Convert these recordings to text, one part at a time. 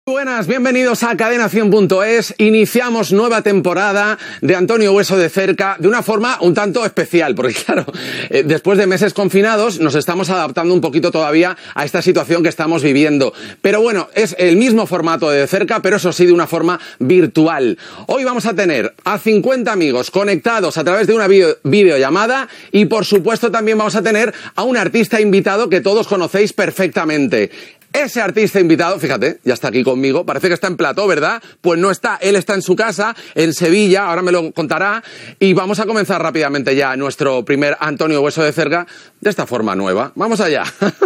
Buenas, bienvenidos a Cadena100.es. Iniciamos nueva temporada de Antonio Hueso de cerca de una forma un tanto especial, porque claro, después de meses confinados nos estamos adaptando un poquito todavía a esta situación que estamos viviendo. Pero bueno, es el mismo formato de cerca, pero eso sí de una forma virtual. Hoy vamos a tener a 50 amigos conectados a través de una videollamada y por supuesto también vamos a tener a un artista invitado que todos conocéis perfectamente. Ese artista invitado, fíjate, ya está aquí conmigo, parece que está en plató, ¿verdad? Pues no está, él está en su casa, en Sevilla, ahora me lo contará, y vamos a comenzar rápidamente ya nuestro primer Antonio Hueso de cerca de esta forma nueva. ¡Vamos allá!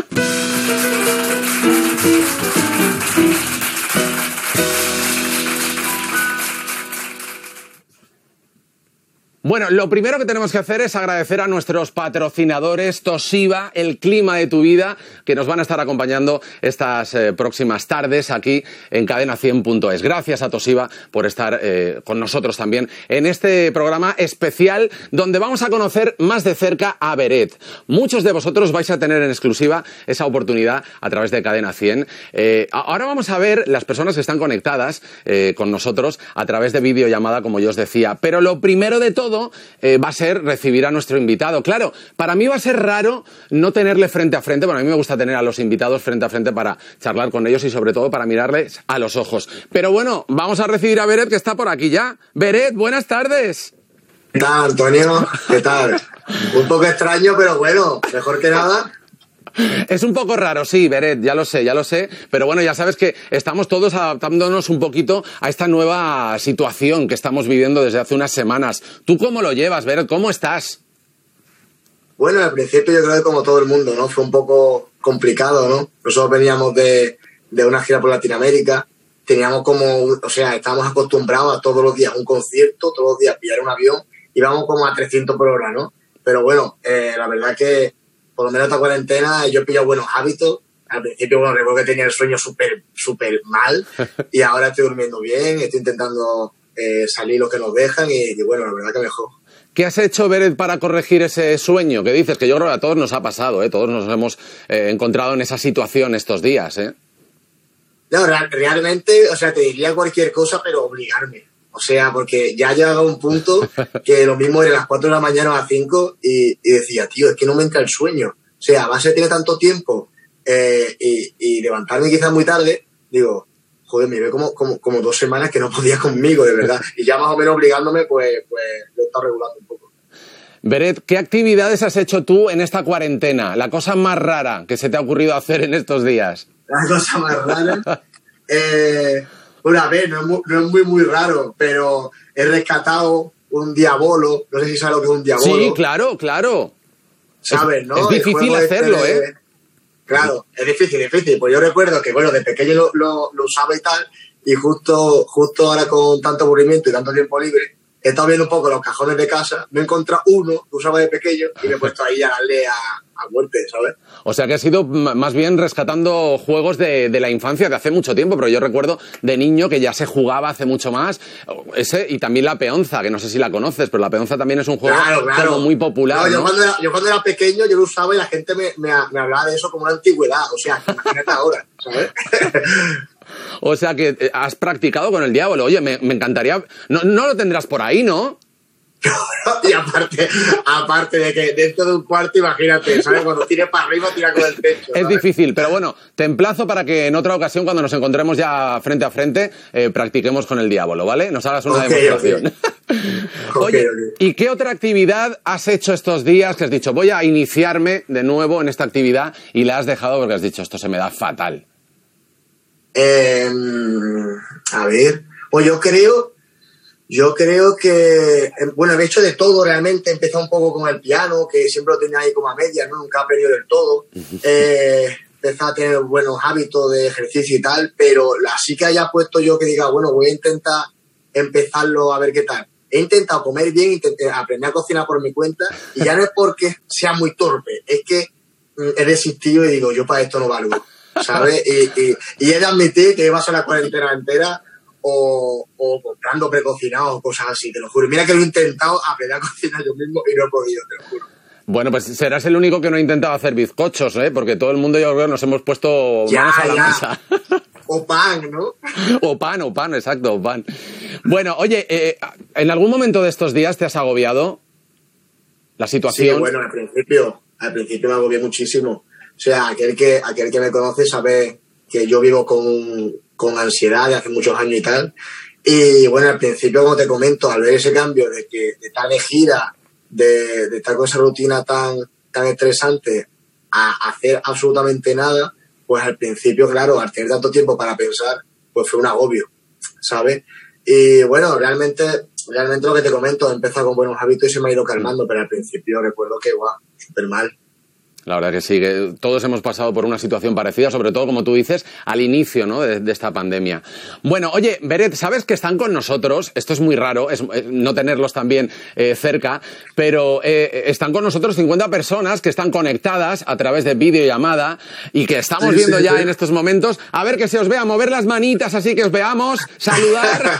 Bueno, lo primero que tenemos que hacer es agradecer a nuestros patrocinadores Toshiba, el clima de tu vida, que nos van a estar acompañando estas próximas tardes aquí en Cadena100.es. Gracias a Toshiba por estar con nosotros también en este programa especial donde vamos a conocer más de cerca a Beret. Muchos de vosotros vais a tener en exclusiva esa oportunidad a través de Cadena 100. Ahora vamos a ver las personas que están conectadas con nosotros a través de videollamada, como yo os decía. Pero lo primero de todo va a ser recibir a nuestro invitado. Claro, para mí va a ser raro no tenerle frente a frente. Bueno, a mí me gusta tener a los invitados frente a frente para charlar con ellos y sobre todo para mirarles a los ojos. Pero bueno, vamos a recibir a Beret, que está por aquí ya. Beret, buenas tardes. ¿Qué tal, Antonio? ¿Qué tal? Un poco extraño, pero bueno, mejor que nada. Es un poco raro, sí, Beret, ya lo sé, pero bueno, ya sabes que estamos todos adaptándonos un poquito a esta nueva situación que estamos viviendo desde hace unas semanas. ¿Tú cómo lo llevas, Beret? ¿Cómo estás? Bueno, al principio yo creo que como todo el mundo, ¿no? Fue un poco complicado, ¿no? Nosotros veníamos de una gira por Latinoamérica, teníamos estábamos acostumbrados a todos los días un concierto, todos los días pillar un avión, íbamos como a 300 por hora, ¿no? Pero bueno, la verdad que por lo menos esta cuarentena yo he pillado buenos hábitos. Al principio, bueno, recuerdo que tenía el sueño súper mal y ahora estoy durmiendo bien, estoy intentando salir lo que nos dejan y bueno, la verdad que mejor. ¿Qué has hecho, Beret, para corregir ese sueño que dices? Que yo creo que a todos nos ha pasado, ¿eh? Todos nos hemos encontrado en esa situación estos días, ¿eh? No, realmente, o sea, te diría cualquier cosa, pero obligarme. O sea, porque ya ha llegado a un punto que lo mismo era las 4 de la mañana o a las 5 y decía, tío, es que no me entra el sueño. O sea, a base de tener tanto tiempo y levantarme quizás muy tarde, digo, joder, me veo como 2 semanas que no podía conmigo, de verdad. Y ya más o menos obligándome, pues lo he estado regulando un poco. Beret, ¿qué actividades has hecho tú en esta cuarentena? La cosa más rara que se te ha ocurrido hacer en estos días. La cosa más rara... Bueno, a ver, no es muy raro, pero he rescatado un diabolo. No sé si sabes lo que es un diabolo. Sí, claro. ¿Sabes, no? Es difícil hacerlo, ¿eh? Claro, es difícil. Pues yo recuerdo que, bueno, de pequeño lo usaba y tal, y justo ahora con tanto aburrimiento y tanto tiempo libre, he estado viendo un poco los cajones de casa, me he encontrado uno que usaba de pequeño y me he puesto ahí a darle a muerte, ¿sabes? O sea que has ido más bien rescatando juegos de la infancia de hace mucho tiempo, pero yo recuerdo de niño que ya se jugaba hace mucho más, y también la peonza, que no sé si la conoces, pero la peonza también es un juego claro. como muy popular, ¿no? Yo cuando era pequeño yo lo usaba y la gente me hablaba de eso como una antigüedad, o sea, imagínate ahora, ¿sabes? O sea que has practicado con el diablo. Oye, me encantaría... No lo tendrás por ahí, ¿no? Y aparte de que dentro de un cuarto, imagínate, ¿sabes? Cuando tires para arriba, tira con el techo, ¿sabes? Es difícil, pero bueno, te emplazo para que en otra ocasión, cuando nos encontremos ya frente a frente, practiquemos con el diablo, ¿vale? Nos hagas una demostración. Oye, ¿y qué otra actividad has hecho estos días que has dicho, voy a iniciarme de nuevo en esta actividad y la has dejado porque has dicho, esto se me da fatal? A ver, pues yo creo que, bueno, he hecho de todo realmente. He empezado un poco con el piano, que siempre lo tenía ahí como a medias, ¿no? Nunca he perdido del todo. Empecé a tener buenos hábitos de ejercicio y tal, pero así que haya puesto yo que diga, bueno, voy a intentar empezarlo a ver qué tal. He intentado comer bien, aprender a cocinar por mi cuenta, y ya no es porque sea muy torpe, es que he desistido y digo, yo para esto no valgo, ¿sabes? Y he de admitir que he pasado la cuarentena entera o comprando precocinados o cosas así, te lo juro. Mira que lo he intentado aprender a cocinar yo mismo y no he podido, te lo juro. Bueno, pues serás el único que no ha intentado hacer bizcochos, ¿eh? Porque todo el mundo, yo creo, nos hemos puesto manos a la mesa. O pan, ¿no? O pan, exacto, o pan. Bueno, oye, ¿en algún momento de estos días te has agobiado la situación? Sí, bueno, al principio me agobié muchísimo. O sea, aquel que me conoce sabe que yo vivo con ansiedad de hace muchos años y tal. Y bueno, al principio, como te comento, al ver ese cambio de estar de gira, de estar con esa rutina tan estresante, a hacer absolutamente nada, pues al principio, claro, al tener tanto tiempo para pensar, pues fue un agobio, ¿sabes? Y bueno, realmente lo que te comento, he empezado con buenos hábitos y se me ha ido calmando, pero al principio recuerdo que, guau, súper mal. La verdad que sí, que todos hemos pasado por una situación parecida, sobre todo, como tú dices, al inicio, ¿no?, de esta pandemia. Bueno, oye, Beret, sabes que están con nosotros, esto es muy raro, no tenerlos también cerca, pero están con nosotros 50 personas que están conectadas a través de videollamada y que estamos viendo ya en estos momentos. A ver, que se os vea, mover las manitas así que os veamos, saludar.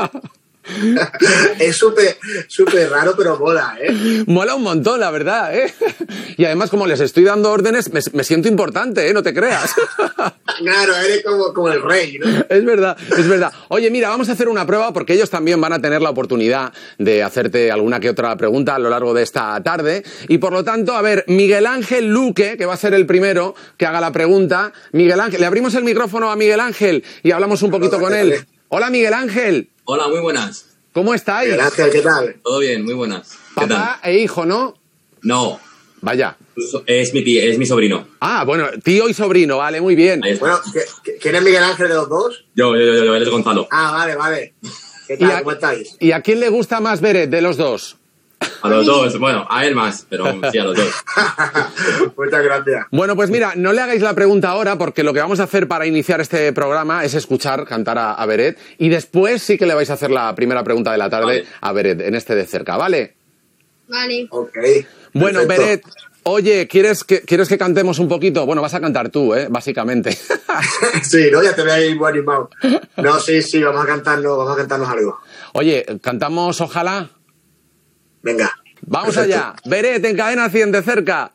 Es súper raro, pero mola, ¿eh? Mola un montón, la verdad, ¿eh? Y además, como les estoy dando órdenes, me siento importante, ¿eh? No te creas. Claro, eres como el rey, ¿no? Es verdad, es verdad. Oye, mira, vamos a hacer una prueba porque ellos también van a tener la oportunidad de hacerte alguna que otra pregunta a lo largo de esta tarde. Y por lo tanto, a ver, Miguel Ángel Luque, que va a ser el primero que haga la pregunta. Miguel Ángel, le abrimos el micrófono a Miguel Ángel y hablamos un poquito con él. Hola, Miguel Ángel. Hola, muy buenas. ¿Cómo estáis? Miguel Ángel, ¿qué tal? Todo bien, muy buenas. ¿Qué Papá tal? e hijo, ¿no? No, Vaya. es mi sobrino. Ah, bueno, tío y sobrino, vale, muy bien. Ahí está. Bueno, ¿quién es Miguel Ángel de los dos? Yo, él es Gonzalo. Ah, vale. ¿Qué tal? ¿Cómo estáis? ¿Y a quién le gusta más Beret de los dos? A los dos, bueno, a él más, pero sí, a los dos. Muchas gracias. Bueno, pues mira, no le hagáis la pregunta ahora porque lo que vamos a hacer para iniciar este programa es escuchar cantar a Beret y después sí que le vais a hacer la primera pregunta de la tarde Vale. a Beret, en este de cerca, ¿vale? Vale. Ok. Bueno, perfecto. Beret, oye, ¿quieres que cantemos un poquito? Bueno, vas a cantar tú, básicamente. Sí, ¿no? Ya te veo ahí muy animado. No, sí, vamos a cantarnos algo. Oye, ¿cantamos Ojalá? Venga. Vamos Perfecto. allá. Beret, en Cadena 100 de cerca.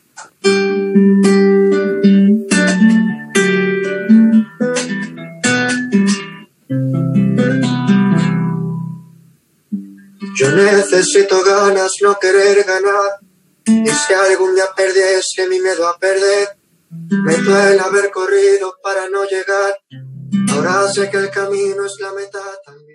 Yo necesito ganas, no querer ganar. Y si algún día perdiese mi miedo a perder, me duele haber corrido para no llegar. Ahora sé que el camino es la meta también.